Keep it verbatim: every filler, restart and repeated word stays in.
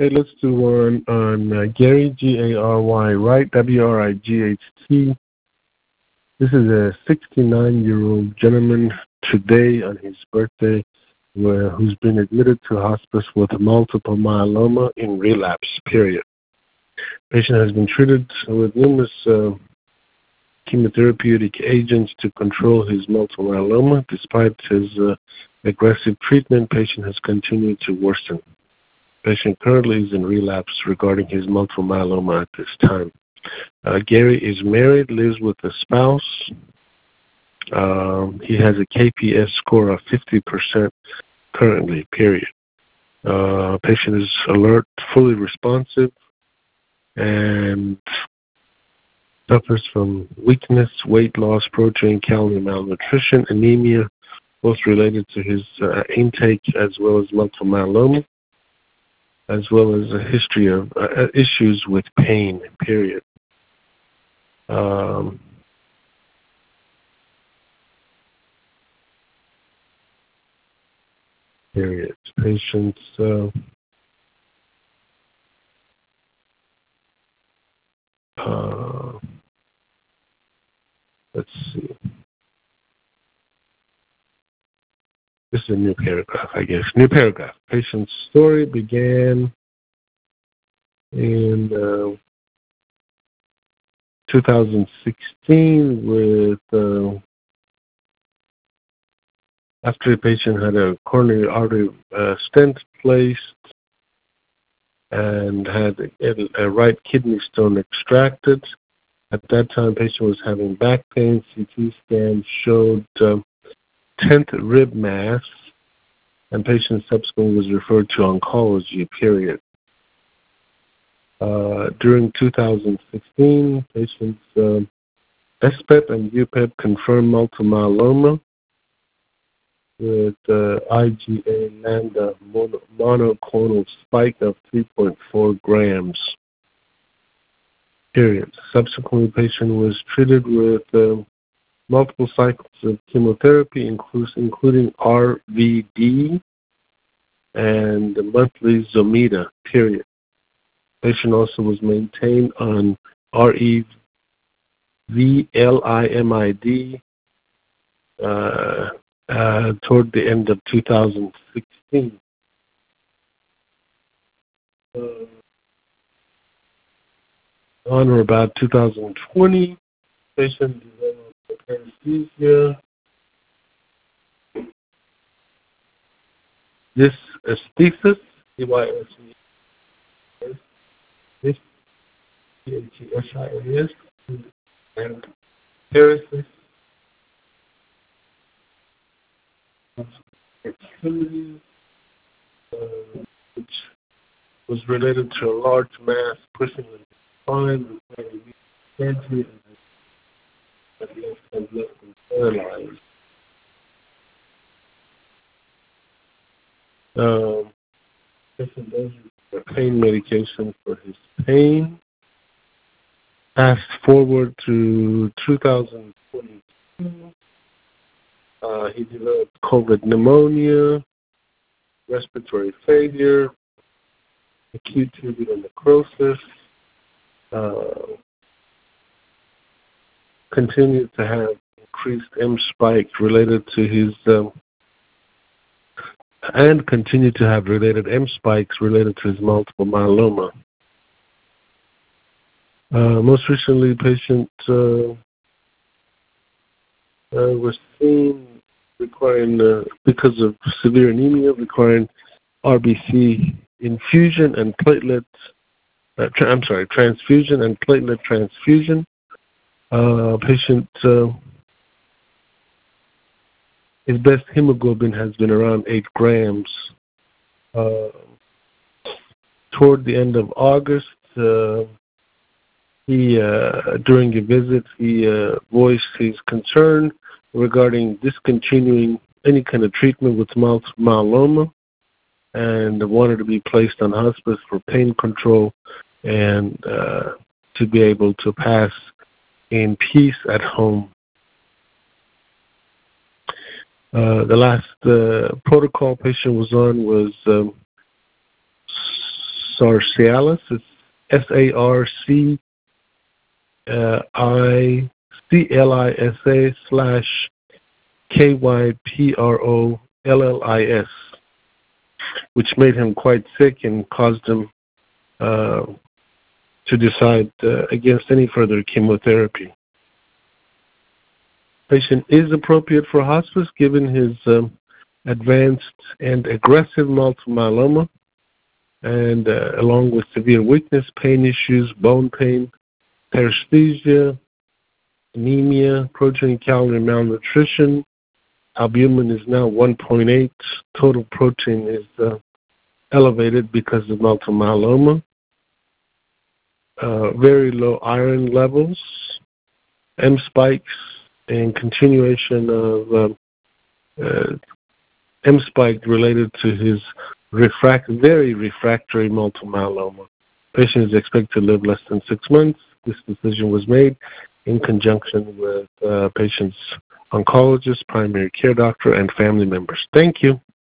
Hey, let's do one on uh, Gary, G A R Y, Wright, W R I G H T. This is a sixty-nine-year-old gentleman today on his birthday where, who's been admitted to hospice with multiple myeloma in relapse, period. Patient has been treated with numerous uh, chemotherapeutic agents to control his multiple myeloma. Despite his uh, aggressive treatment, patient has continued to worsen. Patient currently is in relapse regarding his multiple myeloma at this time. Uh, Gary is married, lives with a spouse. Um, he has a K P S score of fifty percent currently, period. Uh, patient is alert, fully responsive, and suffers from weakness, weight loss, protein, calorie malnutrition, anemia, both related to his uh, intake as well as multiple myeloma, as well as a history of uh, issues with pain, period. Um, period. Patients, uh, uh, let's see. This is a new paragraph, I guess. New paragraph. Patient's story began in uh, two thousand sixteen with uh, after the patient had a coronary artery uh, stent placed and had a, a right kidney stone extracted. At that time, patient was having back pain. C T scan showed um, tenth rib mass, and patient subsequently was referred to oncology, period. Uh, during two thousand sixteen, patient's uh, S P E P and U P E P confirmed multiple myeloma with uh, I G A lambda mono, monoclonal spike of three point four grams, period. Subsequently, patient was treated with uh, multiple cycles of chemotherapy, including R V D and the monthly Zometa, period. Patient also was maintained on R E V L I M I D uh, uh, toward the end of two thousand sixteen. Uh, on or about two thousand twenty, patient developed paresthesia. This aesthesis, D Y S E S, this P H E S I A S, and paresthesis, extremities, uh, which was related to a large mass pushing the spine, requiring surgery, and at left has left him paralyzed. Um, patient does require pain medication for his pain. Fast forward to two thousand twenty-two, uh, he developed COVID pneumonia, respiratory failure, acute tubular necrosis, uh, continued to have increased M spike related to his, um, and continued to have related M spikes related to his multiple myeloma. Uh, most recently, patient uh, uh, was seen requiring, uh, because of severe anemia, requiring R B C infusion and platelet, uh, tra- I'm sorry, transfusion and platelet transfusion. Uh, patient, uh, his best hemoglobin has been around eight grams. Uh, toward the end of August, uh, he, uh, during a visit, he uh, voiced his concern regarding discontinuing any kind of treatment with multiple myeloma and wanted to be placed on hospice for pain control and uh, to be able to pass in peace at home. Uh, the last uh, protocol patient was on was um, Sarcialis. It's S A R C I C L I S A slash K Y P R O L L I S, which made him quite sick and caused him uh, to decide uh, against any further chemotherapy. Patient is appropriate for hospice given his um, advanced and aggressive multiple myeloma, and uh, along with severe weakness, pain issues, bone pain, paresthesia, anemia, protein and calorie malnutrition. Albumin is now one point eight. Total protein is uh, elevated because of multiple myeloma. Uh, very low iron levels, M spikes, and continuation of uh, uh, M spike related to his refract- very refractory multiple myeloma. Patient is expected to live less than six months. This decision was made in conjunction with uh, patient's oncologist, primary care doctor, and family members. Thank you.